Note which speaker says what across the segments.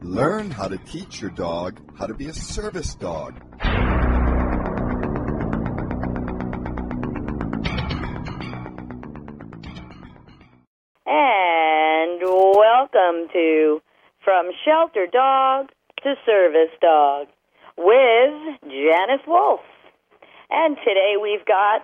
Speaker 1: Learn how to teach your dog how to be a service dog.
Speaker 2: And welcome to From Shelter Dog to Service Dog with Janice Wolf. And today we've got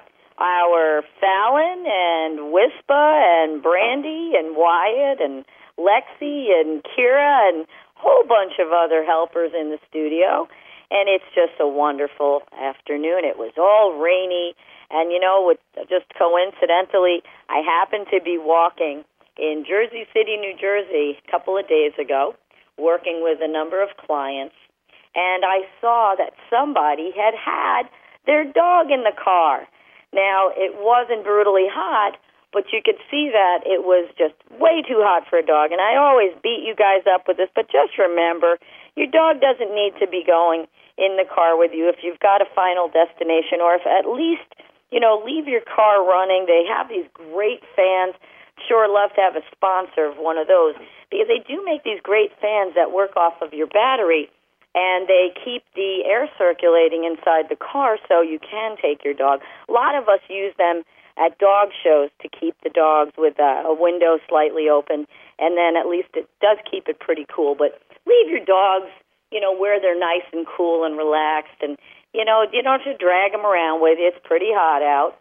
Speaker 2: our Fallon and Wispa and Brandy and Wyatt and Lexi and Kira and a whole bunch of other helpers in the studio. And it's just a wonderful afternoon. It was all rainy. And, just coincidentally, I happened to be walking in Jersey City, New Jersey, a couple of days ago, working with a number of clients. And I saw that somebody had their dog in the car. Now, it wasn't brutally hot, but you could see that it was just way too hot for a dog. And I always beat you guys up with this, but just remember, your dog doesn't need to be going in the car with you if you've got a final destination, or if at least, leave your car running. They have these great fans. Sure love to have a sponsor of one of those, because they do make these great fans that work off of your battery, and they keep the air circulating inside the car so you can take your dog. A lot of us use them at dog shows to keep the dogs with a window slightly open, and then at least it does keep it pretty cool. But leave your dogs, where they're nice and cool and relaxed, and, you don't have to drag them around with you. It's pretty hot out.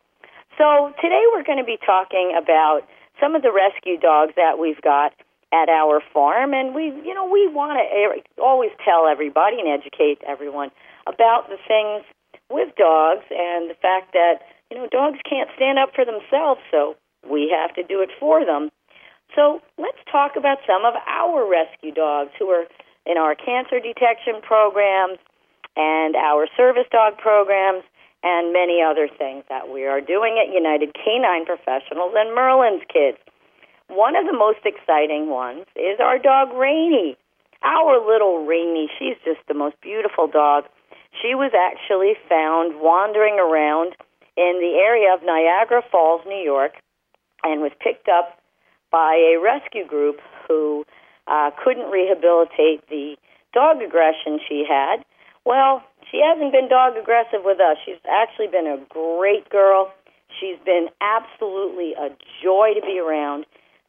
Speaker 2: So today we're going to be talking about some of the rescue dogs that we've got at our farm, and we want to always tell everybody and educate everyone about the things with dogs and the fact that, dogs can't stand up for themselves, so we have to do it for them. So let's talk about some of our rescue dogs who are in our cancer detection programs and our service dog programs and many other things that we are doing at United Canine Professionals and Merlin's Kids. One of the most exciting ones is our dog, Rainy. Our little Rainy, she's just the most beautiful dog. She was actually found wandering around in the area of Niagara Falls, New York, and was picked up by a rescue group who couldn't rehabilitate the dog aggression she had. Well, she hasn't been dog aggressive with us. She's actually been a great girl. She's been absolutely a joy to be around.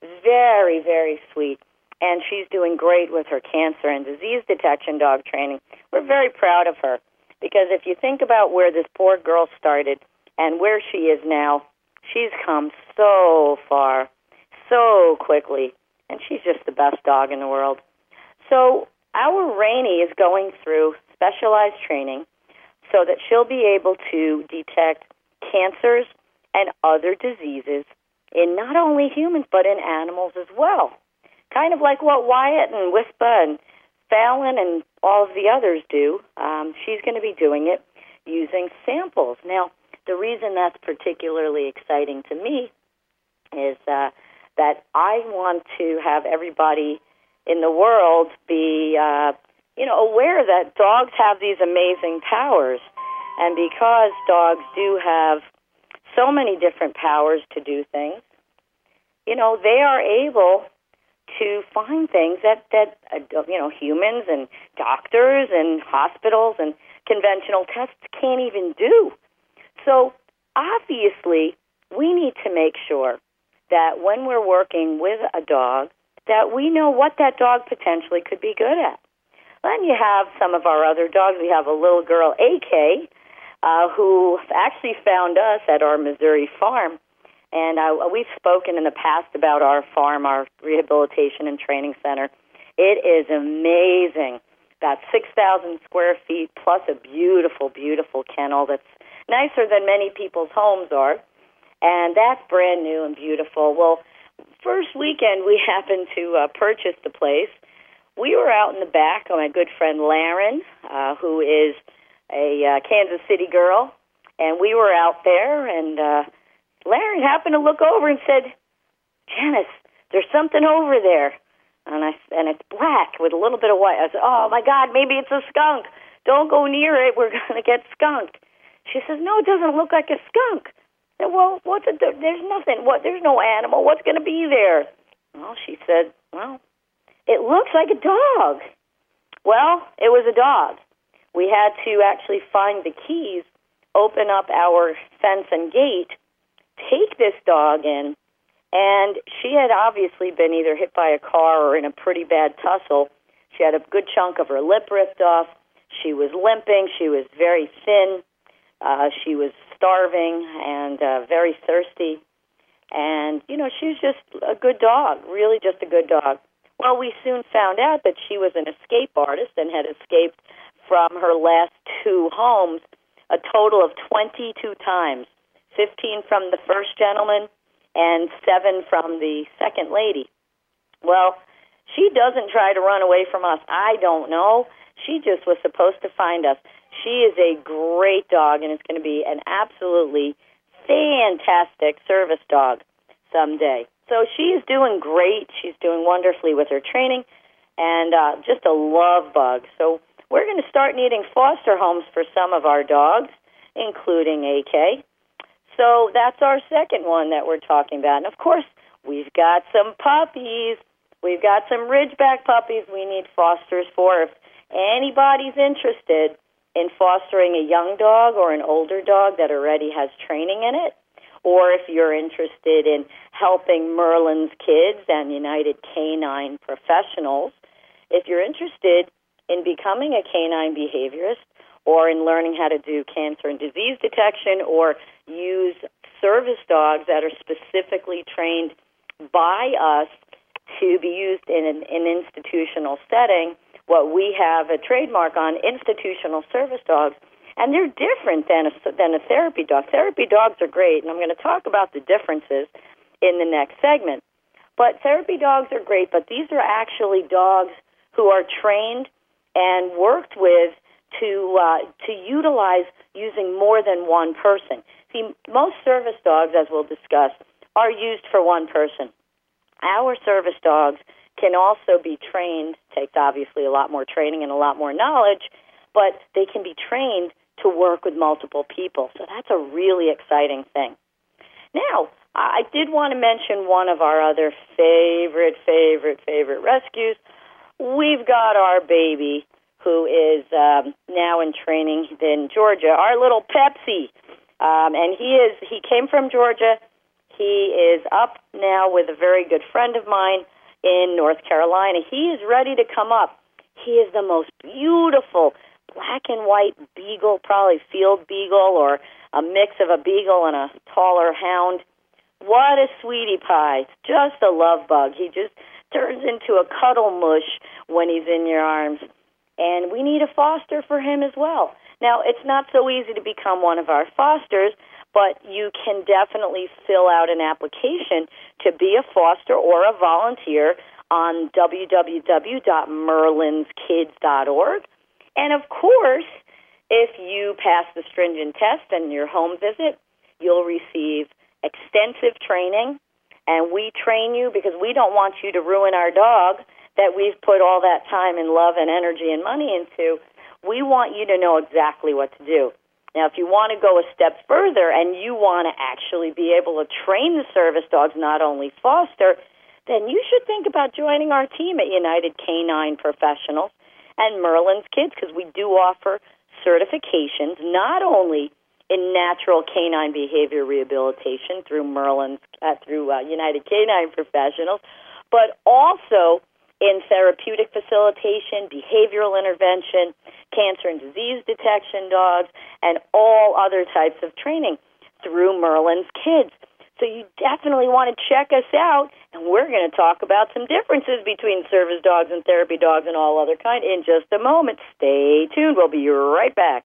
Speaker 2: Very, very sweet. And she's doing great with her cancer and disease detection dog training. We're very proud of her, because if you think about where this poor girl started and where she is now, she's come so far, so quickly, and she's just the best dog in the world. So our Rainy is going through specialized training so that she'll be able to detect cancers and other diseases in not only humans but in animals as well. Kind of like what Wyatt and Wispa and Fallon and all of the others do. She's going to be doing it using samples. Now, the reason that's particularly exciting to me is that I want to have everybody in the world be aware that dogs have these amazing powers. And because dogs do have so many different powers to do things, they are able to find things that humans and doctors and hospitals and conventional tests can't even do. So obviously, we need to make sure that when we're working with a dog, that we know what that dog potentially could be good at. Then you have some of our other dogs. We have a little girl, AK, who actually found us at our Missouri farm. And we've spoken in the past about our farm, our rehabilitation and training center. It is amazing. About 6,000 square feet plus a beautiful, beautiful kennel that's nicer than many people's homes are. And that's brand new and beautiful. Well, first weekend we happened to purchase the place. We were out in the back with my good friend Laren, who is a Kansas City girl, and we were out there, and Laren happened to look over and said, "Janice, there's something over there." And it's black with a little bit of white. I said, "Oh, my God, maybe it's a skunk. Don't go near it. We're going to get skunked." She says, "No, it doesn't look like a skunk." I said, "Well, there's nothing. There's no animal. What's going to be there?" Well, she said, "Well, it looks like a dog." Well, it was a dog. We had to actually find the keys, open up our fence and gate, take this dog in, and she had obviously been either hit by a car or in a pretty bad tussle. She had a good chunk of her lip ripped off. She was limping. She was very thin. She was starving and very thirsty. And, you know, she was just a good dog, really just a good dog. Well, we soon found out that she was an escape artist and had escaped from her last 2 homes a total of 22 times, 15 from the first gentleman and 7 from the second lady. Well, she doesn't try to run away from us. I don't know. She just was supposed to find us. She is a great dog, and it's going to be an absolutely fantastic service dog someday. So she is doing great. She's doing wonderfully with her training, and just a love bug. So we're going to start needing foster homes for some of our dogs, including AK. So that's our second one that we're talking about. And, of course, we've got some puppies. We've got some Ridgeback puppies we need fosters for. If anybody's interested in fostering a young dog or an older dog that already has training in it, or if you're interested in helping Merlin's Kids and United Canine Professionals, if you're interested in becoming a canine behaviorist or in learning how to do cancer and disease detection or use service dogs that are specifically trained by us to be used in an institutional setting, what we have a trademark on, institutional service dogs, and they're different than a therapy dog. Therapy dogs are great, and I'm going to talk about the differences in the next segment. But therapy dogs are great, but these are actually dogs who are trained and worked with to utilize using more than one person. See, most service dogs, as we'll discuss, are used for one person. Our service dogs can also be trained, takes obviously a lot more training and a lot more knowledge, but they can be trained to work with multiple people. So that's a really exciting thing. Now, I did want to mention one of our other favorite rescues. We've got our baby who is now in training in Georgia, our little Pepsi. And he came from Georgia. He is up now with a very good friend of mine in North Carolina. He is ready to come up. He is the most beautiful black and white beagle, probably field beagle or a mix of a beagle and a taller hound. What a sweetie pie. Just a love bug. He just turns into a cuddle mush when he's in your arms. And we need a foster for him as well. Now, it's not so easy to become one of our fosters, but you can definitely fill out an application to be a foster or a volunteer on www.merlinskids.org. And, of course, if you pass the stringent test and your home visit, you'll receive extensive training, and we train you because we don't want you to ruin our dog that we've put all that time and love and energy and money into. We want you to know exactly what to do. Now, if you want to go a step further and you want to actually be able to train the service dogs, not only foster, then you should think about joining our team at United Canine Professionals and Merlin's Kids, because we do offer certifications not only in natural canine behavior rehabilitation through United Canine Professionals, but also in therapeutic facilitation, behavioral intervention, cancer and disease detection dogs, and all other types of training through Merlin's Kids. So you definitely want to check us out, and we're going to talk about some differences between service dogs and therapy dogs and all other kind in just a moment. Stay tuned. We'll be right back.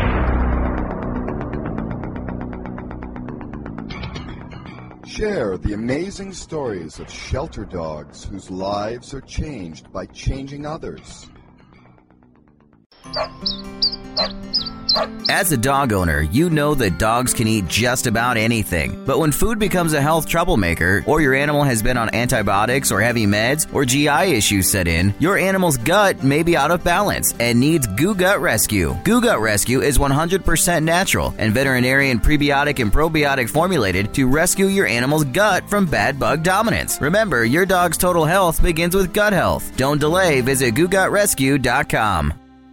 Speaker 1: Share the amazing stories of shelter dogs whose lives are changed by changing others.
Speaker 3: As a dog owner, you know that dogs can eat just about anything. But when food becomes a health troublemaker, or your animal has been on antibiotics or heavy meds, or GI issues set in, your animal's gut may be out of balance and needs Goo Gut Rescue. Goo Gut Rescue is 100% natural and veterinarian prebiotic and probiotic formulated to rescue your animal's gut from bad bug dominance. Remember, your dog's total health begins with gut health. Don't delay. Visit GooGutRescue.com.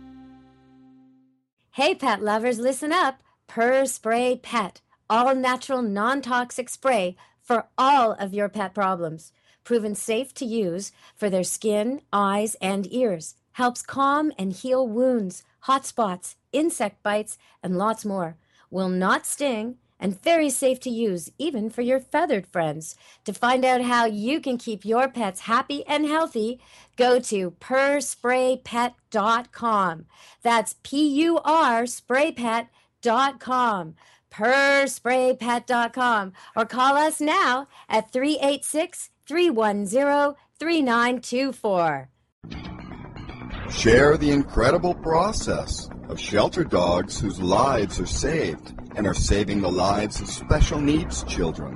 Speaker 4: Hey, pet lovers, listen up. Purr Spray Pet, all-natural, non-toxic spray for all of your pet problems. Proven safe to use for their skin, eyes, and ears. Helps calm and heal wounds, hot spots, insect bites, and lots more. Will not sting and very safe to use, even for your feathered friends. To find out how you can keep your pets happy and healthy, go to purspraypet.com. That's PURspraypet.com. purspraypet.com. Or call us now at 386-310-3924.
Speaker 1: Share the incredible process of shelter dogs whose lives are saved and are saving the lives of special needs children.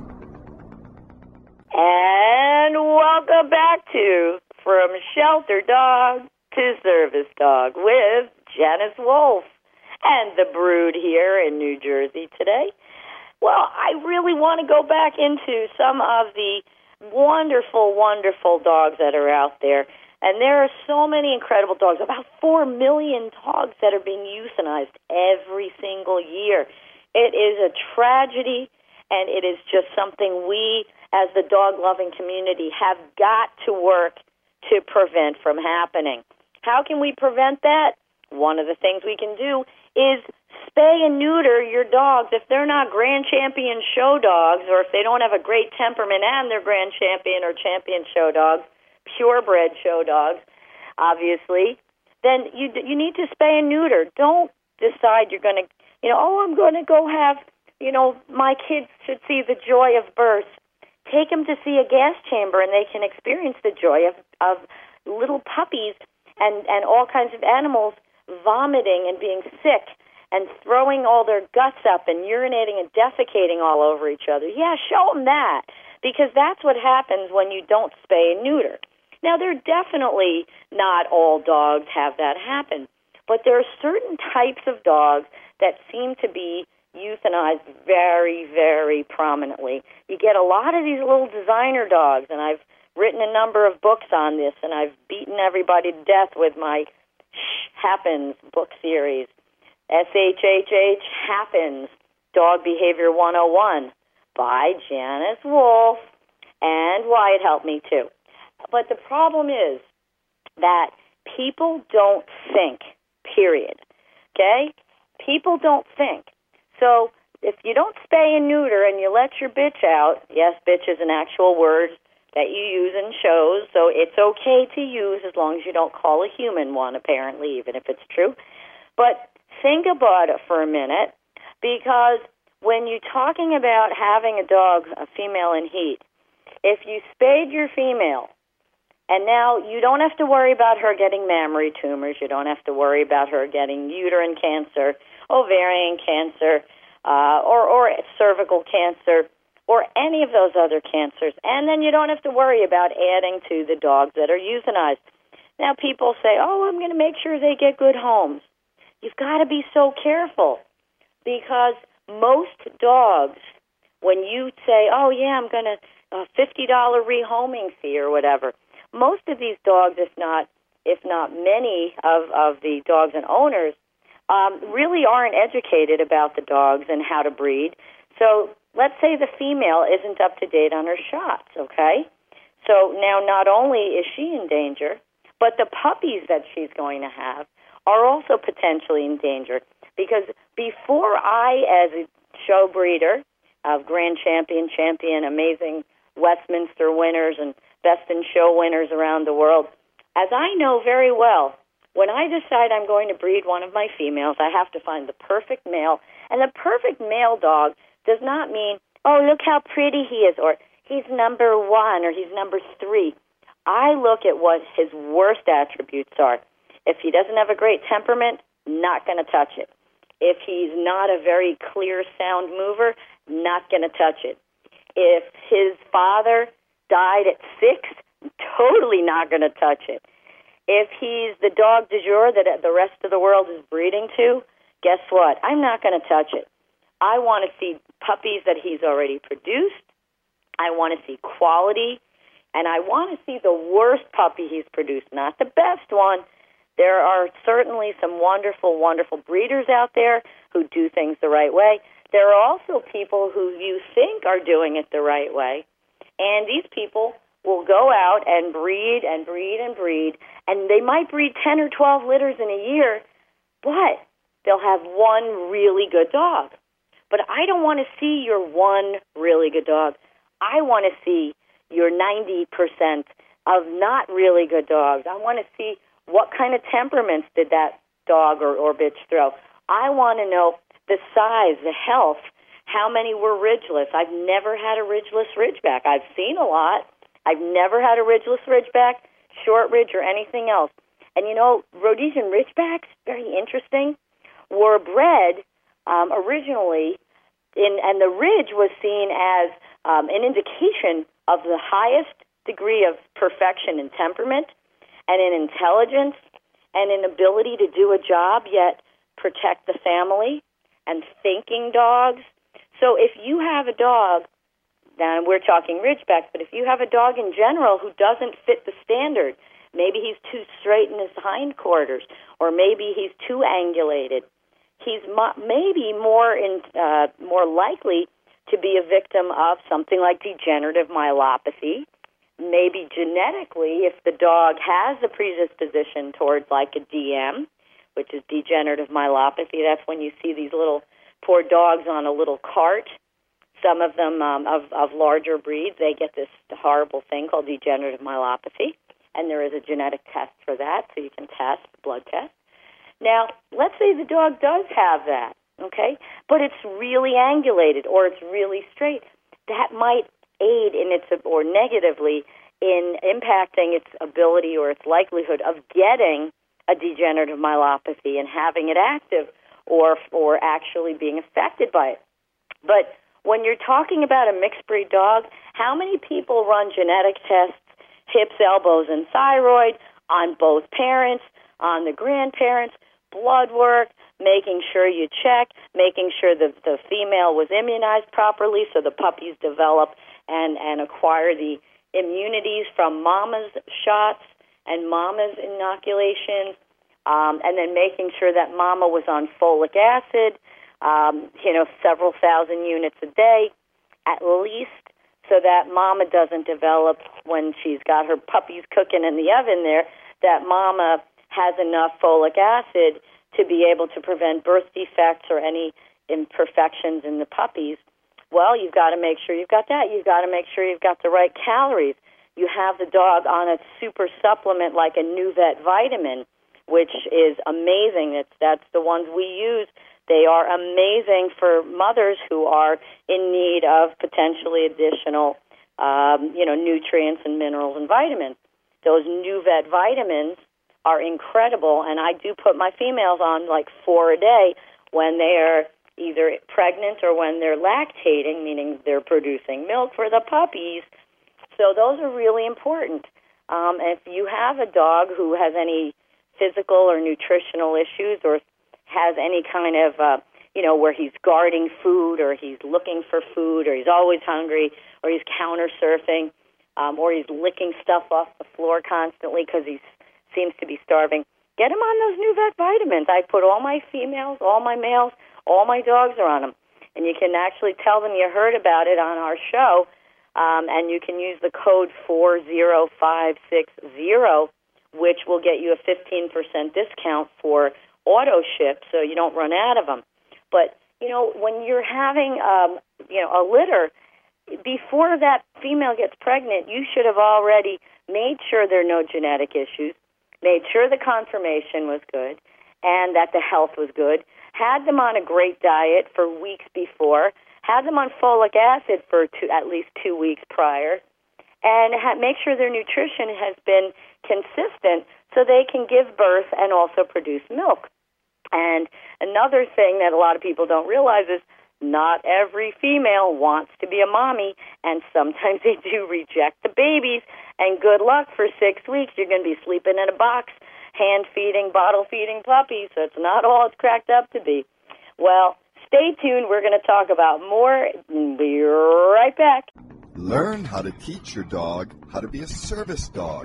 Speaker 2: And welcome back to From Shelter Dog to Service Dog with Janice Wolf and the Brood here in New Jersey today. Well, I really want to go back into some of the wonderful, wonderful dogs that are out there. And there are so many incredible dogs, about 4 million dogs that are being euthanized every single year. It is a tragedy, and it is just something we, as the dog-loving community, have got to work to prevent from happening. How can we prevent that? One of the things we can do is spay and neuter your dogs. If they're not Grand Champion show dogs, or if they don't have a great temperament and they're Grand Champion or Champion show dogs, purebred show dogs, obviously, then you need to spay and neuter. Don't decide you're going to, I'm going to go have, my kids should see the joy of birth. Take them to see a gas chamber, and they can experience the joy of little puppies and all kinds of animals vomiting and being sick and throwing all their guts up and urinating and defecating all over each other. Yeah, show them that, because that's what happens when you don't spay and neuter. Now, there are definitely not all dogs have that happen, but there are certain types of dogs that seem to be euthanized very, very prominently. You get a lot of these little designer dogs, and I've written a number of books on this, and I've beaten everybody to death with my Happens book series. SHHH Happens, Dog Behavior 101 by Janice Wolf, and Wyatt helped me too. But the problem is that people don't think, period. Okay? People don't think. So if you don't spay and neuter and you let your bitch out, yes, bitch is an actual word that you use in shows, so it's okay to use as long as you don't call a human one, apparently, even if it's true. But think about it for a minute, because when you're talking about having a dog, a female in heat, if you spayed your female, and now you don't have to worry about her getting mammary tumors, you don't have to worry about her getting uterine cancer, ovarian cancer, or cervical cancer, or any of those other cancers, and then you don't have to worry about adding to the dogs that are euthanized. Now people say, I'm going to make sure they get good homes. You've got to be so careful, because most dogs, when you say, I'm going to $50 rehoming fee or whatever, most of these dogs, if not many of the dogs and owners, really aren't educated about the dogs and how to breed. So let's say the female isn't up to date on her shots, okay? So now not only is she in danger, but the puppies that she's going to have are also potentially in danger, because before I, as a show breeder of Grand Champion, amazing Westminster winners and Best in Show winners around the world, as I know very well, when I decide I'm going to breed one of my females, I have to find the perfect male. And the perfect male dog does not mean, look how pretty he is, or he's number 1, or he's number 3. I look at what his worst attributes are. If he doesn't have a great temperament, not going to touch it. If he's not a very clear sound mover, not going to touch it. If his father died at 6, totally not going to touch it. If he's the dog du jour that the rest of the world is breeding to, guess what? I'm not going to touch it. I want to see puppies that he's already produced. I want to see quality. And I want to see the worst puppy he's produced, not the best one. There are certainly some wonderful, wonderful breeders out there who do things the right way. There are also people who you think are doing it the right way. And these people will go out and breed and breed and breed, and they might breed 10 or 12 litters in a year, but they'll have one really good dog. But I don't want to see your one really good dog. I want to see your 90% of not really good dogs. I want to see what kind of temperaments did that dog or bitch throw. I want to know the size, the health, how many were ridgeless. I've never had a ridgeless ridgeback. I've seen a lot. I've never had a ridgeless ridgeback, short ridge, or anything else. And, you know, Rhodesian ridgebacks, very interesting, were bred originally, and the ridge was seen as an indication of the highest degree of perfection in temperament and in intelligence and in ability to do a job, yet protect the family and thinking dogs. So if you have a dog, and we're talking ridgebacks, but if you have a dog in general who doesn't fit the standard, maybe he's too straight in his hindquarters, or maybe he's too angulated, he's maybe more likely to be a victim of something like degenerative myelopathy. Maybe genetically, if the dog has a predisposition towards like a DM, which is degenerative myelopathy, that's when you see these little poor dogs on a little cart. Some of them of larger breeds, they get this horrible thing called degenerative myelopathy, and there is a genetic test for that, so you can test, blood test. Now, let's say the dog does have that, okay, but it's really angulated or it's really straight. That might aid in its, or negatively, in impacting its ability or its likelihood of getting a degenerative myelopathy and having it active or actually being affected by it. But when you're talking about a mixed breed dog, how many people run genetic tests, hips, elbows, and thyroid on both parents, on the grandparents, blood work, making sure you check, making sure that the female was immunized properly so the puppies develop and acquire the immunities from mama's shots and mama's inoculations, and then making sure that mama was on folic acid, several thousand units a day at least, so that mama doesn't develop, when she's got her puppies cooking in the oven there, that mama has enough folic acid to be able to prevent birth defects or any imperfections in the puppies. Well, you've got to make sure you've got that. You've got to make sure you've got the right calories. You have the dog on a super supplement like a NuVet vitamin, which is amazing. That's the ones we use. They are amazing for mothers who are in need of potentially additional, nutrients and minerals and vitamins. Those NuVet vitamins are incredible, and I do put my females on like 4 a day when they are either pregnant or when they're lactating, meaning they're producing milk for the puppies. So those are really important. If you have a dog who has any physical or nutritional issues or has any kind of, where he's guarding food or he's looking for food or he's always hungry or he's counter surfing or he's licking stuff off the floor constantly because he seems to be starving, get him on those NuVet vitamins. I put all my females, all my males, all my dogs are on them. And you can actually tell them you heard about it on our show, and you can use the code 40560, which will get you a 15% discount for auto ship, so you don't run out of them. But, when you're having, a litter, before that female gets pregnant, you should have already made sure there are no genetic issues, made sure the conformation was good and that the health was good, had them on a great diet for weeks before, had them on folic acid for at least 2 weeks prior, and make sure their nutrition has been consistent so they can give birth and also produce milk. And another thing that a lot of people don't realize is not every female wants to be a mommy, and sometimes they do reject the babies. And good luck for 6 weeks. You're going to be sleeping in a box, hand-feeding, bottle-feeding puppies, so it's not all it's cracked up to be. Well, stay tuned. We're going to talk about more. Be right back.
Speaker 1: Learn how to teach your dog how to be a service dog.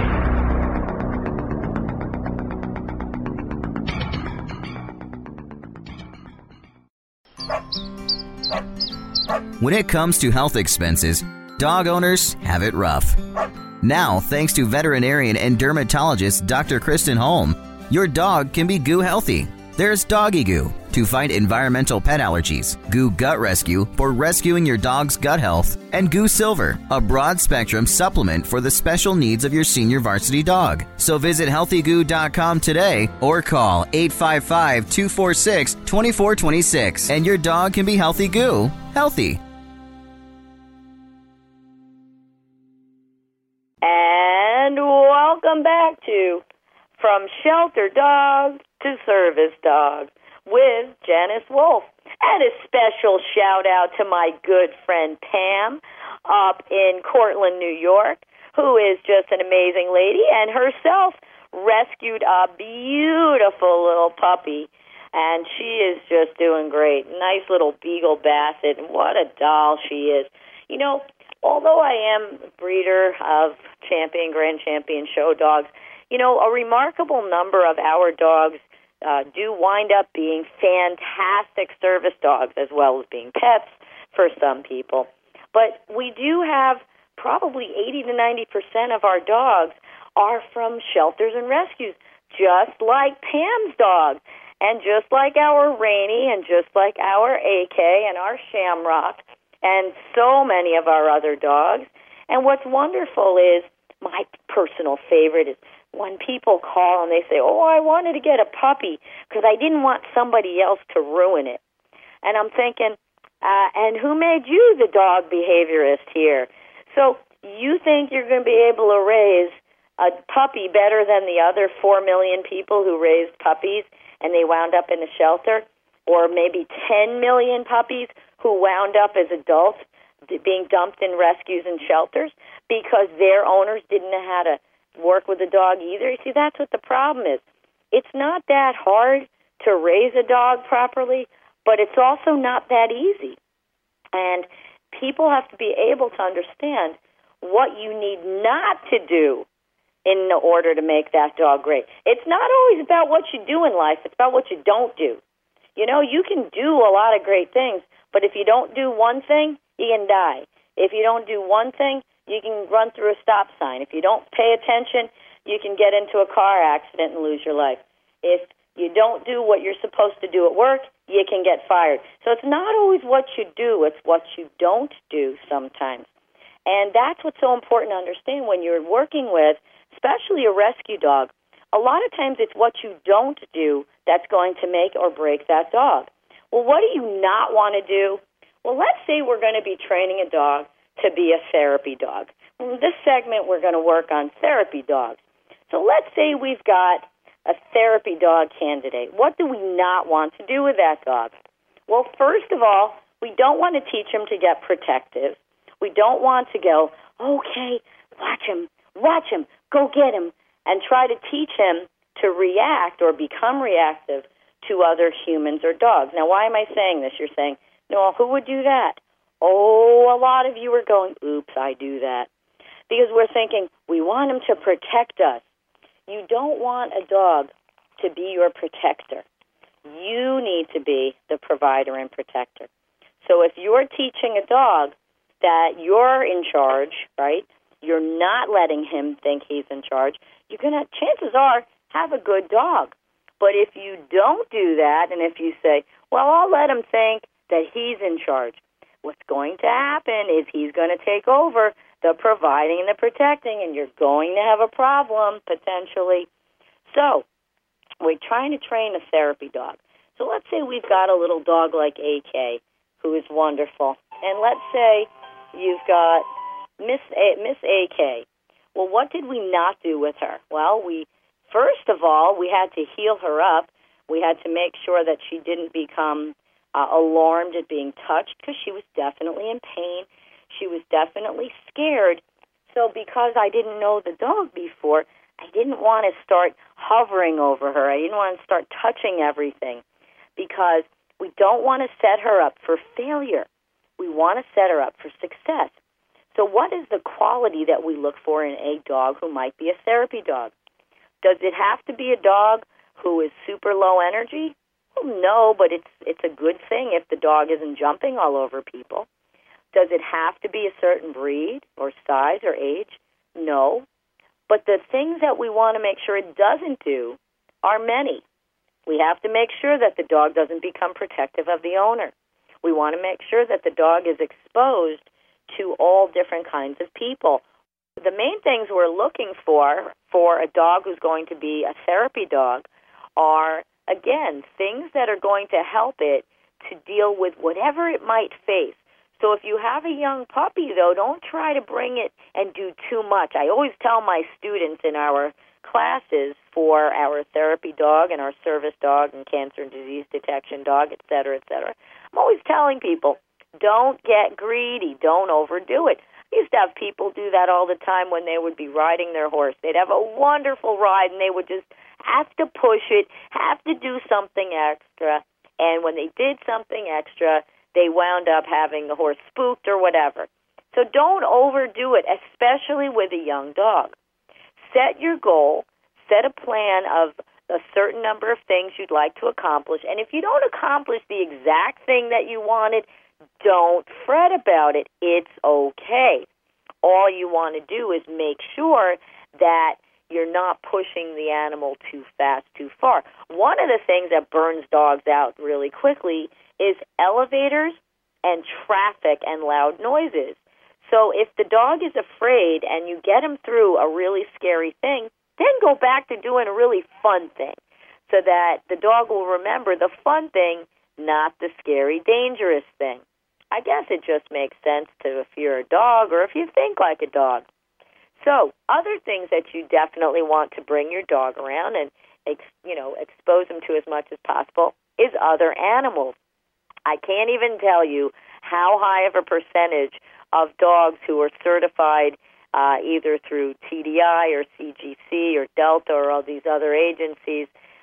Speaker 3: When it comes to health expenses, dog owners have it rough. Now, thanks to veterinarian and dermatologist Dr. Kristen Holm, your dog can be goo healthy. There's Doggy Goo to fight environmental pet allergies, Goo Gut Rescue for rescuing your dog's gut health, and Goo Silver, a broad-spectrum supplement for the special needs of your senior varsity dog. So visit healthygoo.com today or call 855-246-2426 and your dog can be Healthy Goo healthy.
Speaker 2: And welcome back to From Shelter Dog to Service Dog with Janice Wolf. And a special shout out to my good friend Pam up in Cortland, New York, who is just an amazing lady and herself rescued a beautiful little puppy. And she is just doing great. Nice little Beagle Basset. And what a doll she is. You know, although I am a breeder of Grand Champion show dogs, you know, a remarkable number of our dogs do wind up being fantastic service dogs as well as being pets for some people. But we do have probably 80 to 90% of our dogs are from shelters and rescues, just like Pam's dog, and just like our Rainy, and just like our AK and our Shamrock, and so many of our other dogs. And what's wonderful is, my personal favorite is when people call and they say, oh, I wanted to get a puppy because I didn't want somebody else to ruin it. And I'm thinking, and who made you the dog behaviorist here? So you think you're going to be able to raise a puppy better than the other 4 million people who raised puppies and they wound up in a shelter? Or maybe 10 million puppies who wound up as adults being dumped in rescues and shelters because their owners didn't know how to work with a dog either. You see, that's what the problem is. It's not that hard to raise a dog properly, but it's also not that easy. And people have to be able to understand what you need not to do in order to make that dog great. It's not always about what you do in life. It's about what you don't do. You know, you can do a lot of great things, but if you don't do one thing, you can die. If you don't do one thing, you can run through a stop sign. If you don't pay attention, you can get into a car accident and lose your life. If you don't do what you're supposed to do at work, you can get fired. So it's not always what you do, it's what you don't do sometimes. And that's what's so important to understand when you're working with, especially a rescue dog. A lot of times it's what you don't do that's going to make or break that dog. Well, what do you not want to do? Well, let's say we're going to be training a dog to be a therapy dog. In this segment, we're going to work on therapy dogs. So let's say we've got a therapy dog candidate. What do we not want to do with that dog? Well, first of all, we don't want to teach him to get protective. We don't want to go, okay, watch him, go get him, and try to teach him to react or become reactive to other humans or dogs. Now, why am I saying this? You're saying, no, who would do that? Oh, a lot of you are going, oops, I do that. Because we're thinking, we want him to protect us. You don't want a dog to be your protector. You need to be the provider and protector. So if you're teaching a dog that you're in charge, right, you're not letting him think he's in charge, you're going to, chances are, have a good dog. But if you don't do that, and if you say, well, I'll let him think that he's in charge, what's going to happen is he's going to take over the providing and the protecting, and you're going to have a problem, potentially. So we're trying to train a therapy dog. So let's say we've got a little dog like AK, who is wonderful. And let's say you've got Miss AK. Well, what did we not do with her? Well, first of all, we had to heal her up. We had to make sure that she didn't become alarmed at being touched because she was definitely in pain. She was definitely scared. So because I didn't know the dog before, I didn't want to start hovering over her. I didn't want to start touching everything because we don't want to set her up for failure. We want to set her up for success. So what is the quality that we look for in a dog who might be a therapy dog? Does it have to be a dog who is super low energy? Well, no, but it's a good thing if the dog isn't jumping all over people. Does it have to be a certain breed or size or age? No. But the things that we want to make sure it doesn't do are many. We have to make sure that the dog doesn't become protective of the owner. We want to make sure that the dog is exposed to all different kinds of people. The main things we're looking for a dog who's going to be a therapy dog are, again, things that are going to help it to deal with whatever it might face. So if you have a young puppy, though, don't try to bring it and do too much. I always tell my students in our classes for our therapy dog and our service dog and cancer and disease detection dog, et cetera, I'm always telling people, don't get greedy. Don't overdo it. I used to have people do that all the time when they would be riding their horse. They'd have a wonderful ride, and they would just have to push it, have to do something extra. And when they did something extra, they wound up having the horse spooked or whatever. So don't overdo it, especially with a young dog. Set your goal. Set a plan of a certain number of things you'd like to accomplish. And if you don't accomplish the exact thing that you wanted, don't fret about it. It's okay. All you want to do is make sure that you're not pushing the animal too fast, too far. One of the things that burns dogs out really quickly is elevators and traffic and loud noises. So if the dog is afraid and you get him through a really scary thing, then go back to doing a really fun thing so that the dog will remember the fun thing, not the scary, dangerous thing. I guess it just makes sense if you're a dog or if you think like a dog. So other things that you definitely want to bring your dog around and expose them to as much as possible is other animals. I can't even tell you how high of a percentage of dogs who are certified either through TDI or CGC or Delta or all these other agencies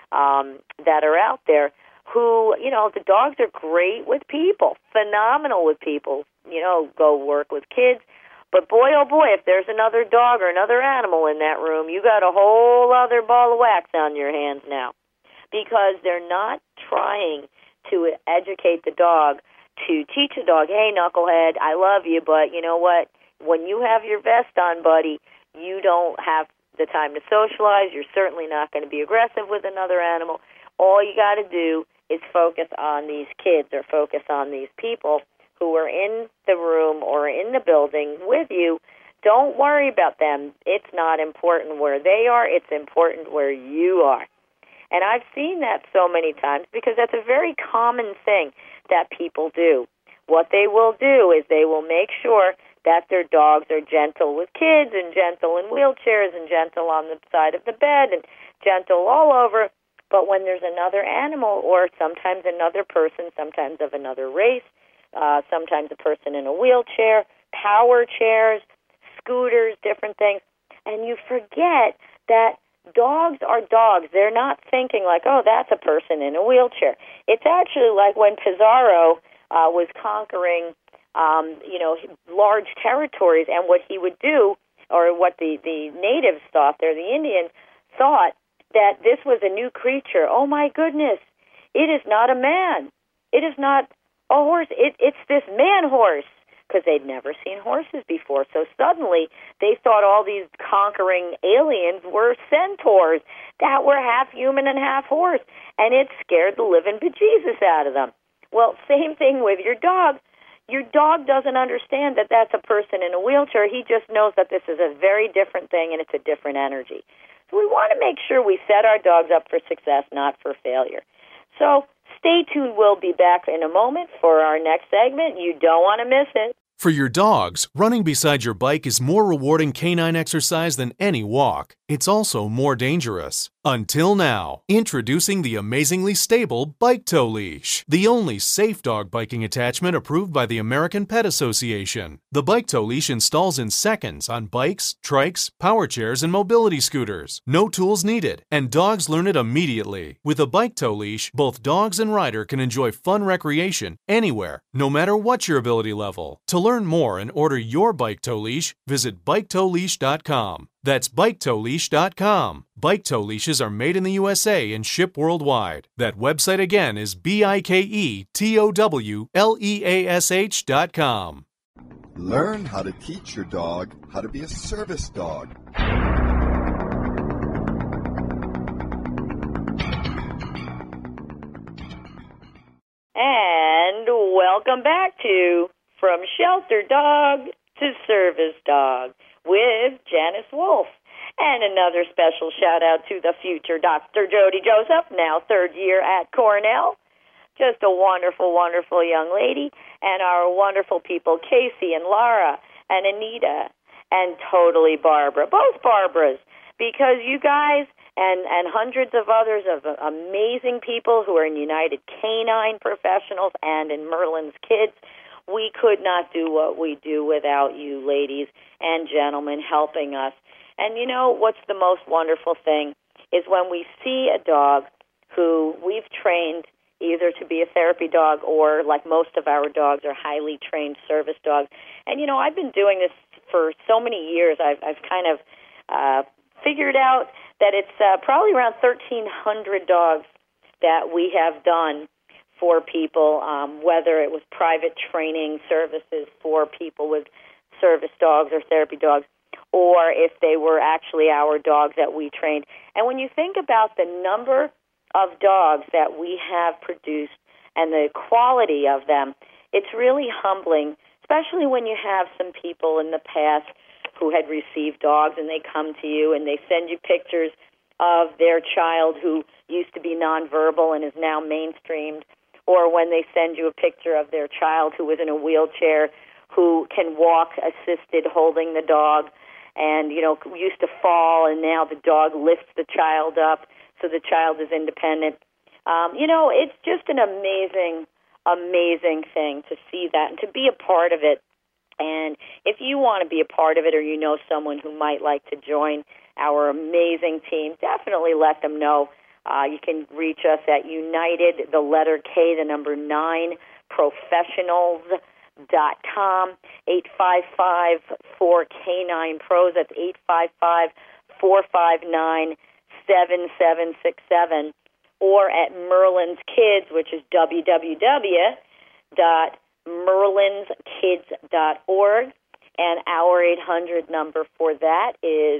Speaker 2: that are out there who, the dogs are great with people, phenomenal with people, go work with kids. But boy, oh boy, if there's another dog or another animal in that room, you got a whole other ball of wax on your hands now because they're not trying to educate the dog, to teach the dog, hey, knucklehead, I love you, but you know what? When you have your vest on, buddy, you don't have the time to socialize. You're certainly not going to be aggressive with another animal. All you got to do is focus on these kids or focus on these people who are in the room or in the building with you. Don't worry about them. It's not important where they are. It's important where you are. And I've seen that so many times because that's a very common thing that people do. What they will do is they will make sure that their dogs are gentle with kids and gentle in wheelchairs and gentle on the side of the bed and gentle all over. But when there's another animal or sometimes another person, sometimes of another race, sometimes a person in a wheelchair, power chairs, scooters, different things, and you forget that dogs are dogs. They're not thinking like, oh, that's a person in a wheelchair. It's actually like when Pizarro was conquering, large territories, and what he would do, or what the natives thought there, the Indians thought that this was a new creature. Oh, my goodness, it is not a man. It is not a horse. It's this man-horse, because they'd never seen horses before. So suddenly they thought all these conquering aliens were centaurs that were half human and half horse, and it scared the living bejesus out of them. Well, same thing with your dog. Your dog doesn't understand that that's a person in a wheelchair. He just knows that this is a very different thing and it's a different energy. So we want to make sure we set our dogs up for success, not for failure. So stay tuned. We'll be back in a moment for our next segment. You don't want to miss it.
Speaker 5: For your dogs, running beside your bike is more rewarding canine exercise than any walk. It's also more dangerous. Until now, introducing the amazingly stable Bike Tow Leash, the only safe dog biking attachment approved by the American Pet Association. The Bike Tow Leash installs in seconds on bikes, trikes, power chairs, and mobility scooters. No tools needed, and dogs learn it immediately. With a Bike Tow Leash, both dogs and rider can enjoy fun recreation anywhere, no matter what your ability level. To learn more and order your Bike Tow Leash, visit BikeTowLeash.com. That's BikeTowLeash.com. Bike Tow Leashes are made in the USA and ship worldwide. That website again is BikeTowLeash.com.
Speaker 1: Learn how to teach your dog how to be a service dog.
Speaker 2: And welcome back to From Shelter Dog to Service Dog with Janice Wolf. And another special shout out to the future Dr. Jody Joseph, now third year at Cornell. Just a wonderful, wonderful young lady. And our wonderful people, Casey and Laura and Anita and totally Barbara, both Barbaras, because you guys and hundreds of others of amazing people who are in United Canine Professionals and in Merlin's Kids, we could not do what we do without you ladies and gentlemen helping us. And you know what's the most wonderful thing is when we see a dog who we've trained either to be a therapy dog or, like most of our dogs, are highly trained service dogs. And, you know, I've been doing this for so many years. I've kind of figured out that it's probably around 1,300 dogs that we have done for people, whether it was private training services for people with service dogs or therapy dogs, or if they were actually our dogs that we trained. And when you think about the number of dogs that we have produced and the quality of them, it's really humbling, especially when you have some people in the past who had received dogs and they come to you and they send you pictures of their child who used to be nonverbal and is now mainstreamed, or when they send you a picture of their child who was in a wheelchair who can walk assisted holding the dog and, you know, used to fall and now the dog lifts the child up so the child is independent. You know, it's just an amazing, amazing thing to see that and to be a part of it. And if you want to be a part of it or you know someone who might like to join our amazing team, definitely let them know. You can reach us at United, the letter K, the number 9, professionals.com, 855-4K9-PROS. That's 855-459-7767. Or at Merlin's Kids, which is www.merlinskids.org. And our 800 number for that is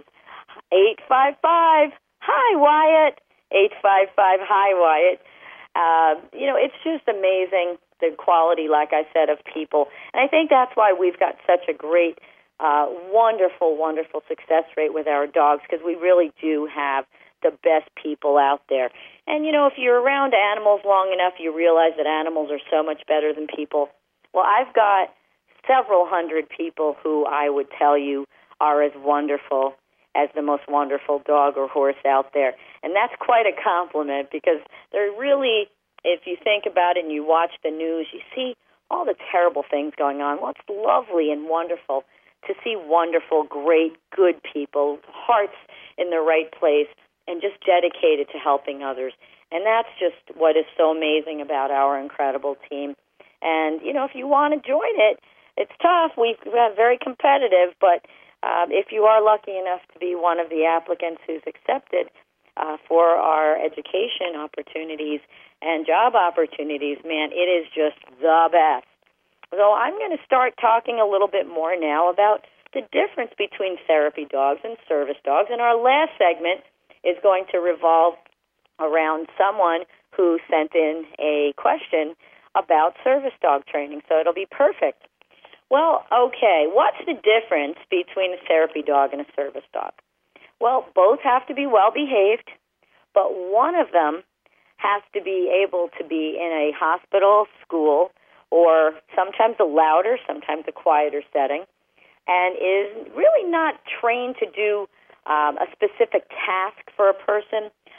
Speaker 2: 855-HI-WYATT. 855-HI-WYATT. You know, it's just amazing, the quality, like I said, of people. And I think that's why we've got such a great, wonderful, wonderful success rate with our dogs, because we really do have the best people out there. And, you know, if you're around animals long enough, you realize that animals are so much better than people. Well, I've got several hundred people who I would tell you are as wonderful as the most wonderful dog or horse out there. And that's quite a compliment, because they're really, if you think about it and you watch the news, you see all the terrible things going on. Well, it's lovely and wonderful to see wonderful, great, good people, hearts in the right place, and just dedicated to helping others. And that's just what is so amazing about our incredible team. And, you know, if you want to join it, it's tough. We've got very competitive, but if you are lucky enough to be one of the applicants who's accepted for our education opportunities and job opportunities, man, it is just the best. So I'm going to start talking a little bit more now about the difference between therapy dogs and service dogs. And our last segment is going to revolve around someone who sent in a question about service dog training. So it'll be perfect. Well, okay, what's the difference between a therapy dog and a service dog? Well, both have to be well-behaved, but one of them has to be able to be in a hospital, school, or sometimes a louder, sometimes a quieter setting, and is really not trained to do a specific task for a person,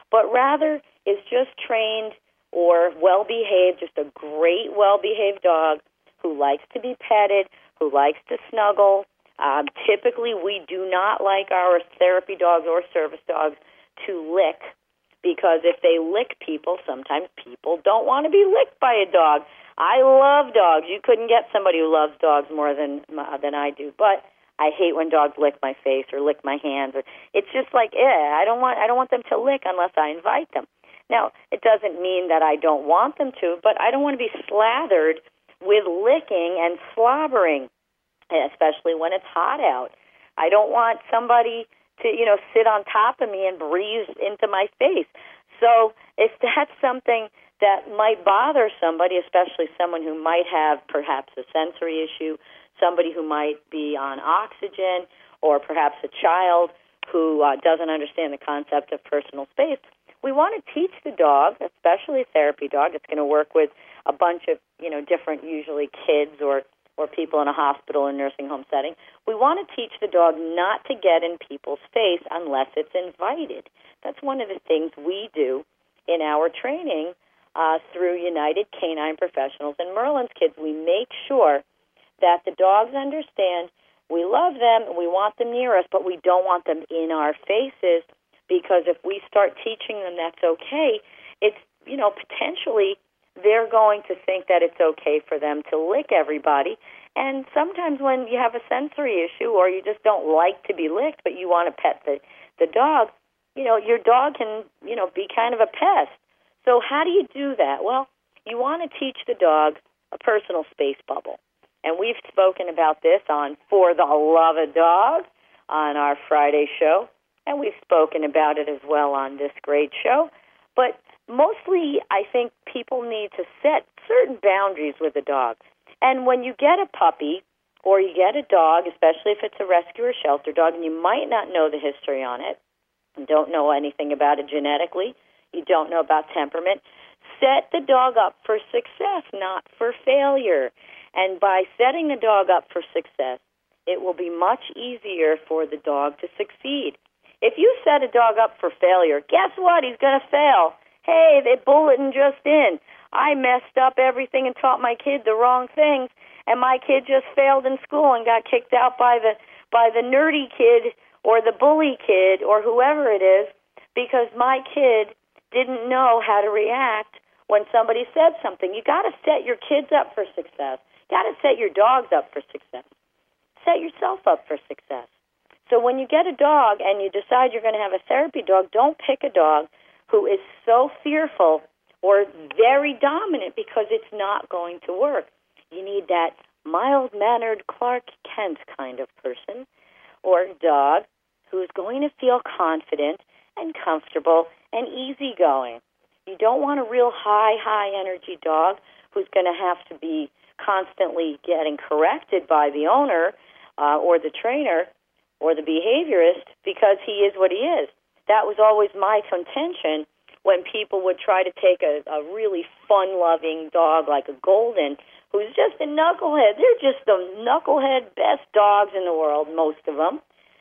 Speaker 2: but rather is just trained or well-behaved, just a great well-behaved dog who likes to be petted, who likes to snuggle. Typically, we do not like our therapy dogs or service dogs to lick, because if they lick people, sometimes people don't want to be licked by a dog. I love dogs. You couldn't get somebody who loves dogs more than I do, but I hate when dogs lick my face or lick my hands. It's just like, I don't want them to lick unless I invite them. Now, it doesn't mean that I don't want them to, but I don't want to be slathered with licking and slobbering, especially when it's hot out. I don't want somebody to, sit on top of me and breathe into my face. So if that's something that might bother somebody, especially someone who might have perhaps a sensory issue, somebody who might be on oxygen, or perhaps a child who doesn't understand the concept of personal space, we want to teach the dog, especially a therapy dog. It's going to work with a bunch of, different, usually kids or people in a hospital and nursing home setting. We want to teach the dog not to get in people's face unless it's invited. That's one of the things we do in our training through United Canine Professionals and Merlin's Kids. We make sure that the dogs understand we love them and we want them near us, but we don't want them in our faces, because if we start teaching them that's okay, it's, potentially they're going to think that it's okay for them to lick everybody. And sometimes when you have a sensory issue or you just don't like to be licked, but you want to pet the dog, your dog can, be kind of a pest. So how do you do that? Well, you want to teach the dog a personal space bubble. And we've spoken about this on For the Love of Dog on our Friday show, and we've spoken about it as well on this great show. But mostly, I think people need to set certain boundaries with the dog. And when you get a puppy or you get a dog, especially if it's a rescue or shelter dog, and you might not know the history on it, and don't know anything about it genetically, you don't know about temperament, set the dog up for success, not for failure. And by setting the dog up for success, it will be much easier for the dog to succeed. If you set a dog up for failure, guess what? He's going to fail. Hey, they bulletin just in. I messed up everything and taught my kid the wrong things, and my kid just failed in school and got kicked out by the nerdy kid or the bully kid or whoever it is, because my kid didn't know how to react when somebody said something. You got to set your kids up for success. You got to set your dogs up for success. Set yourself up for success. So when you get a dog and you decide you're going to have a therapy dog, don't pick a dog who is so fearful or very dominant, because it's not going to work. You need that mild-mannered Clark Kent kind of person or dog who's going to feel confident and comfortable and easygoing. You don't want a real high-energy dog who's going to have to be constantly getting corrected by the owner or the trainer or the behaviorist, because he is what he is. That was always my contention when people would try to take a really fun-loving dog like a golden, who's just a knucklehead. They're just the knucklehead best dogs in the world, most of them.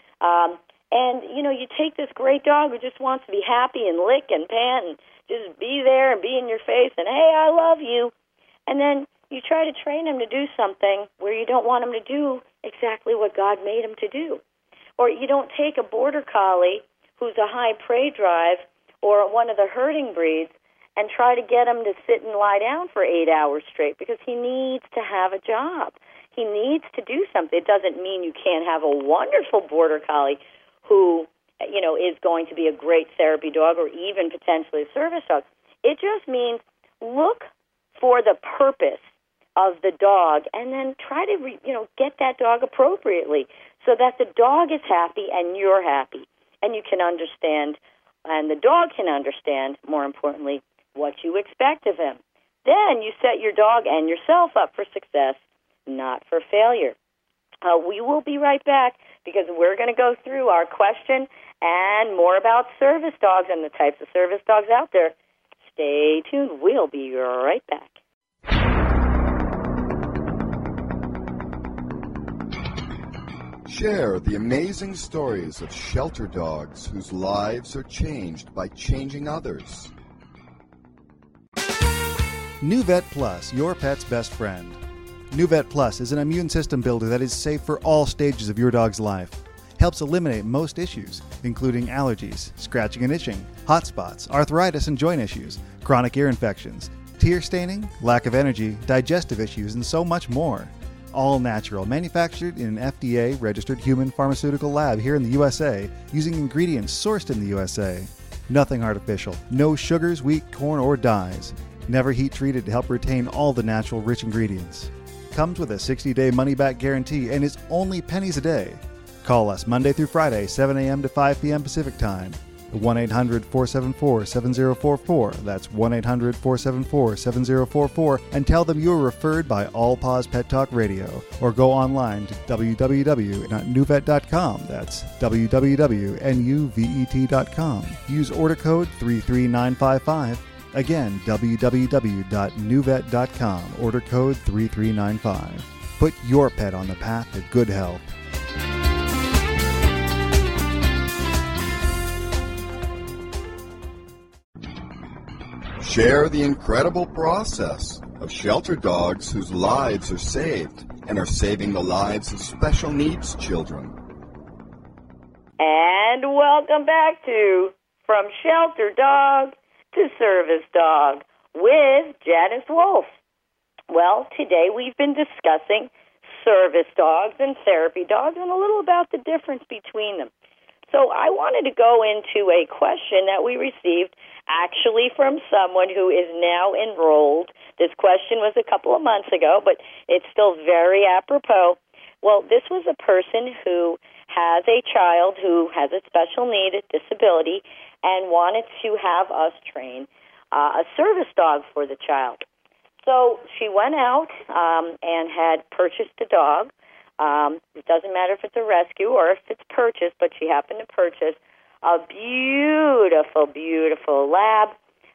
Speaker 2: And, you take this great dog who just wants to be happy and lick and pant and just be there and be in your face and, hey, I love you. And then you try to train him to do something where you don't want him to do exactly what God made him to do. Or you don't take a border collie who's a high prey drive or one of the herding breeds and try to get him to sit and lie down for 8 hours straight, because he needs to have a job. He needs to do something. It doesn't mean you can't have a wonderful border collie who, is going to be a great therapy dog or even potentially a service dog. It just means look for the purpose of the dog and then try to, get that dog appropriately so that the dog is happy and you're happy. And you can understand, and the dog can understand, more importantly, what you expect of him. Then you set your dog and yourself up for success, not for failure. We will be right back, because we're going to go through our question and more about service dogs and the types of service dogs out there. Stay tuned. We'll be right back.
Speaker 1: Share the amazing stories of shelter dogs whose lives are changed by changing others.
Speaker 6: NuVet Plus, your pet's best friend. NuVet Plus is an immune system builder that is safe for all stages of your dog's life. Helps eliminate most issues, including allergies, scratching and itching, hot spots, arthritis and joint issues, chronic ear infections, tear staining, lack of energy, digestive issues, and so much more. All natural, manufactured in an FDA-registered human pharmaceutical lab here in the USA, using ingredients sourced in the USA. Nothing artificial, no sugars, wheat, corn, or dyes. Never heat treated to help retain all the natural rich ingredients. Comes with a 60-day money-back guarantee and is only pennies a day. Call us Monday through Friday, 7 a.m. to 5 p.m. Pacific Time. 1-800-474-7044. That's 1-800-474-7044. And tell them you were referred by All Paws Pet Talk Radio. Or go online to www.nuvet.com. That's www.nuvet.com. Use order code 33955. Again, www.nuvet.com. Order code 3395. Put your pet on the path to good health.
Speaker 1: Share the incredible process of shelter dogs whose lives are saved and are saving the lives of special needs children.
Speaker 2: And welcome back to From Shelter Dog to Service Dog with Janice Wolf. Well, today we've been discussing service dogs and therapy dogs and a little about the difference between them. So I wanted to go into a question that we received actually from someone who is now enrolled. This question was a couple of months ago, but it's still very apropos. Well, this was a person who has a child who has a special need, a disability, and wanted to have us train a service dog for the child. So she went out and had purchased a dog. It doesn't matter if it's a rescue or if it's purchased, but she happened to purchase a beautiful, beautiful lab,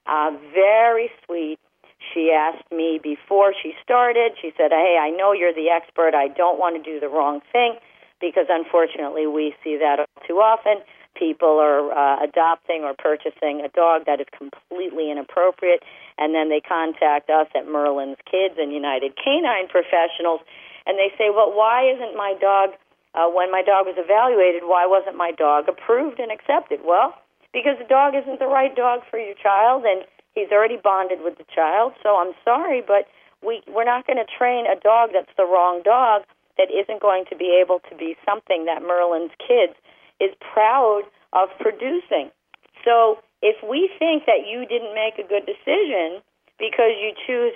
Speaker 2: very sweet. She asked me before she started, she said, hey, I know you're the expert. I don't want to do the wrong thing because, unfortunately, we see that too often. People are adopting or purchasing a dog that is completely inappropriate, and then they contact us at Merlin's Kids and United Canine Professionals, and they say, well, why isn't my dog, when my dog was evaluated, why wasn't my dog approved and accepted? Well, because the dog isn't the right dog for your child, and he's already bonded with the child, so I'm sorry, but we're not going to train a dog that's the wrong dog that isn't going to be able to be something that Merlin's Kids is proud of producing. So if we think that you didn't make a good decision because you choose,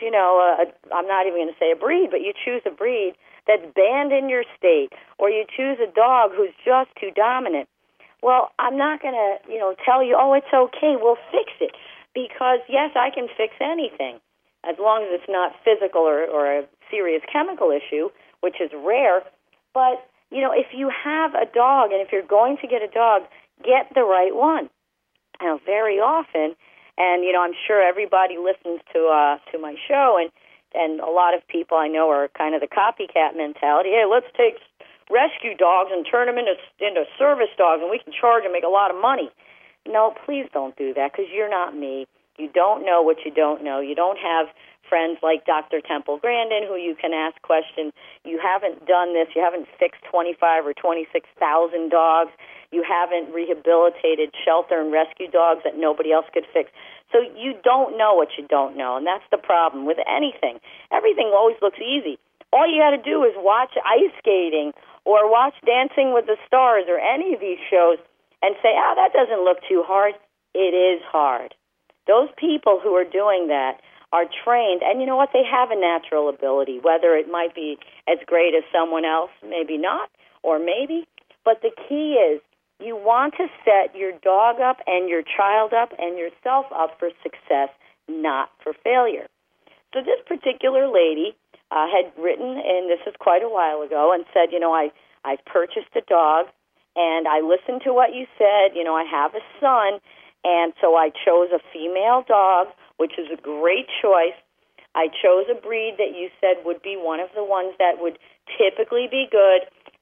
Speaker 2: I'm not even going to say a breed, but you choose a breed that's banned in your state, or you choose a dog who's just too dominant, well, I'm not going to, tell you, oh, it's okay, we'll fix it. Because, yes, I can fix anything, as long as it's not physical or a serious chemical issue, which is rare. But, if you have a dog, and if you're going to get a dog, get the right one. Now, very often, and, I'm sure everybody listens to my show, and a lot of people I know are kind of the copycat mentality. Hey, let's take rescue dogs and turn them into service dogs, and we can charge and make a lot of money. No, please don't do that, because you're not me. You don't know what you don't know. You don't have friends like Dr. Temple Grandin who you can ask questions. You haven't done this. You haven't fixed 25 or 26,000 dogs. You haven't rehabilitated shelter and rescue dogs that nobody else could fix. So you don't know what you don't know, and that's the problem with anything. Everything always looks easy. All you got to do is watch ice skating or watch Dancing with the Stars or any of these shows and say, that doesn't look too hard. It is hard. Those people who are doing that are trained, and you know what? They have a natural ability, whether it might be as great as someone else, maybe not, or maybe. But the key is you want to set your dog up and your child up and yourself up for success, not for failure. So this particular lady had written, and this is quite a while ago, and said, I've purchased a dog, and I listened to what you said. I have a son, and so I chose a female dog, which is a great choice. I chose a breed that you said would be one of the ones that would typically be good.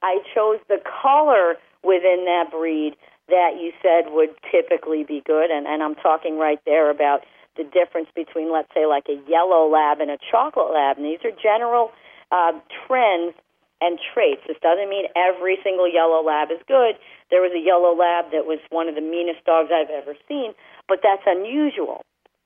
Speaker 2: I chose the color within that breed that you said would typically be good, and I'm talking right there about the difference between, let's say, like a yellow lab and a chocolate lab. And these are general trends and traits. This doesn't mean every single yellow lab is good. There was a yellow lab that was one of the meanest dogs I've ever seen, but that's unusual.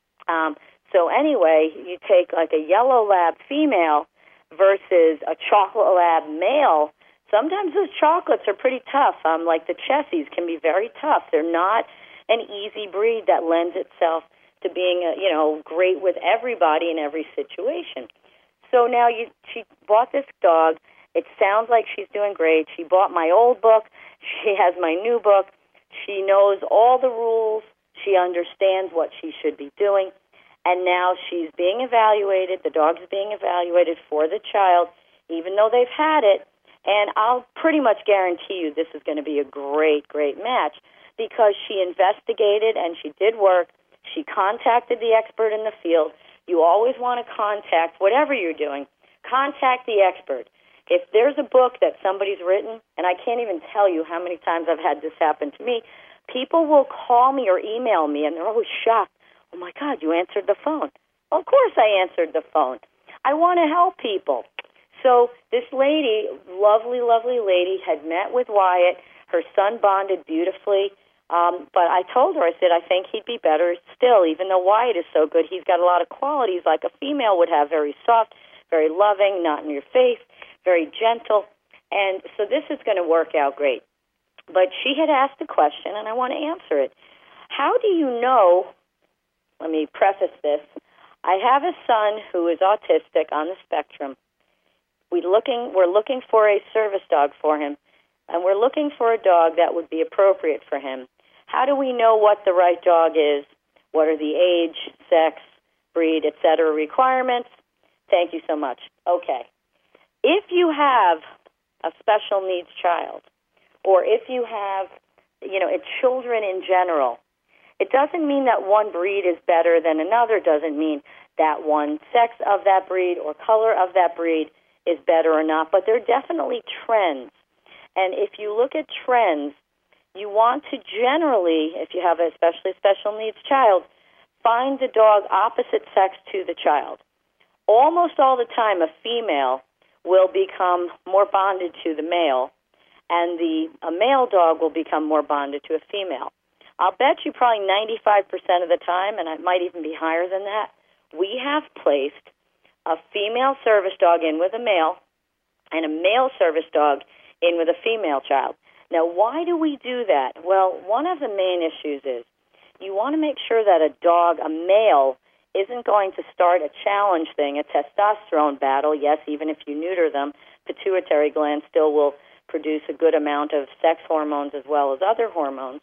Speaker 2: So anyway, you take like a yellow lab female versus a chocolate lab male. Sometimes those chocolates are pretty tough. Like the Chessies can be very tough. They're not an easy breed that lends itself to being, great with everybody in every situation. So now she bought this dog. It sounds like she's doing great. She bought my old book. She has my new book. She knows all the rules. She understands what she should be doing. And now she's being evaluated. The dog's being evaluated for the child, even though they've had it. And I'll pretty much guarantee you this is going to be a great, great match because she investigated and she did work. She contacted the expert in the field. You always want to contact, whatever you're doing, contact the expert. If there's a book that somebody's written, and I can't even tell you how many times I've had this happen to me, people will call me or email me, and they're always shocked. Oh, my God, you answered the phone. Well, of course I answered the phone. I want to help people. So this lady, lovely, lovely lady, had met with Wyatt. Her son bonded beautifully. But I told her, I said, I think he'd be better still, even though Wyatt is so good. He's got a lot of qualities like a female would have, very soft, very loving, not in your face, very gentle. And so this is going to work out great. But she had asked a question, and I want to answer it. How do you know, let me preface this, I have a son who is autistic on the spectrum. We're looking for a service dog for him, and we're looking for a dog that would be appropriate for him. How do we know what the right dog is? What are the age, sex, breed, etc. requirements? Thank you so much. Okay. If you have a special needs child, or if you have, children in general, it doesn't mean that one breed is better than another. Doesn't mean that one sex of that breed or color of that breed is better or not, but there are definitely trends. And if you look at trends, you want to generally, if you have a especially special needs child, find the dog opposite sex to the child. Almost all the time, a female will become more bonded to the male, and a male dog will become more bonded to a female. I'll bet you probably 95% of the time, and it might even be higher than that, we have placed a female service dog in with a male and a male service dog in with a female child. Now, why do we do that? Well, one of the main issues is you want to make sure that a dog, a male, isn't going to start a challenge thing, a testosterone battle. Yes, even if you neuter them, pituitary gland still will produce a good amount of sex hormones as well as other hormones.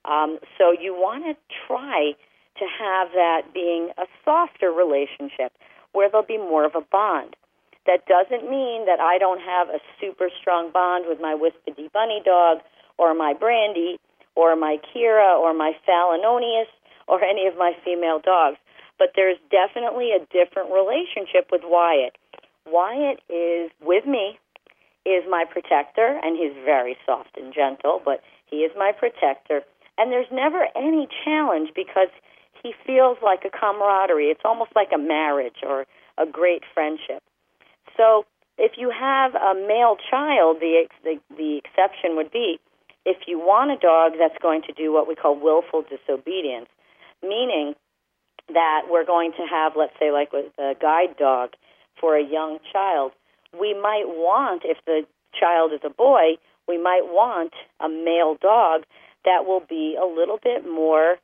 Speaker 2: So you want to try to have that being a softer relationship where there'll be more of a bond. That doesn't mean that I don't have a super strong bond with my Wispy Bunny dog or my Brandy or my Kira or my Phalanonius or any of my female dogs. But there's definitely a different relationship with Wyatt. Wyatt is, with me, is my protector, and he's very soft and gentle, but he is my protector. And there's never any challenge because he feels like a camaraderie. It's almost like a marriage or a great friendship. So if you have a male child, the exception would be if you want a dog that's going to do what we call willful disobedience, meaning that we're going to have, let's say, like with a guide dog for a young child, we might want, if the child is a boy, we might want a male dog that will be a little bit more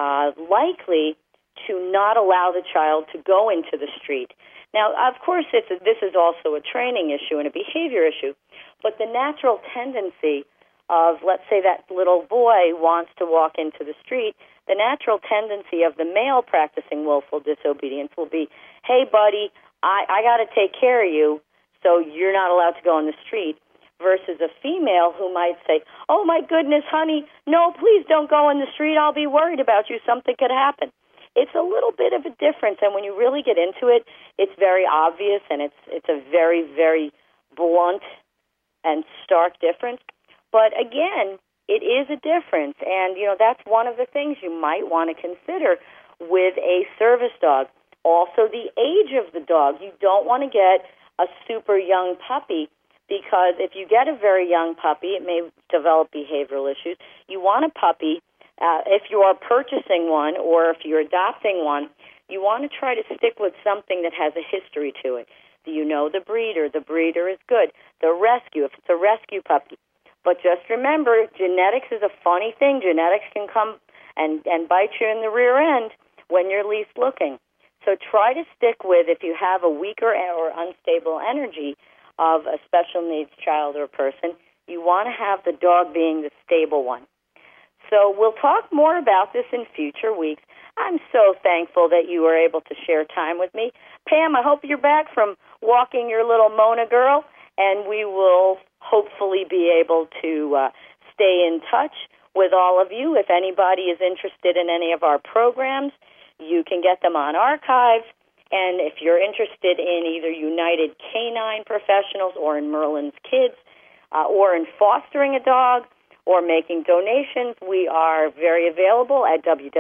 Speaker 2: likely to not allow the child to go into the street. Now, of course, this is also a training issue and a behavior issue, but the natural tendency of, let's say, that little boy wants to walk into the street, the natural tendency of the male practicing willful disobedience will be, hey, buddy, I got to take care of you, so you're not allowed to go on the street, versus a female who might say, oh, my goodness, honey, no, please don't go on the street. I'll be worried about you. Something could happen. It's a little bit of a difference, and when you really get into it, it's very obvious, and it's a very, very blunt and stark difference. But again, it is a difference, and that's one of the things you might want to consider with a service dog. Also, the age of the dog. You don't want to get a super young puppy, because if you get a very young puppy, it may develop behavioral issues. You want a puppy, if you are purchasing one or if you're adopting one, you want to try to stick with something that has a history to it. Do you know the breeder? The breeder is good. The rescue, if it's a rescue puppy. But just remember, genetics is a funny thing. Genetics can come and bite you in the rear end when you're least looking. So try to stick with, if you have a weaker or unstable energy of a special needs child or person, you want to have the dog being the stable one. So we'll talk more about this in future weeks. I'm so thankful that you were able to share time with me. Pam, I hope you're back from walking your little Mona girl, and we will hopefully be able to stay in touch with all of you. If anybody is interested in any of our programs, you can get them on archives. And if you're interested in either United Canine Professionals or in Merlin's Kids or in fostering a dog or making donations, we are very available at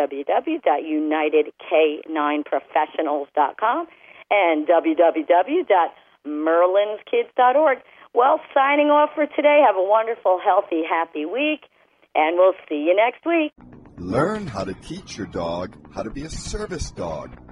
Speaker 2: www.unitedk9professionals.com and www.merlinskids.org. Well, signing off for today. Have a wonderful, healthy, happy week, and we'll see you next week.
Speaker 1: Learn how to teach your dog how to be a service dog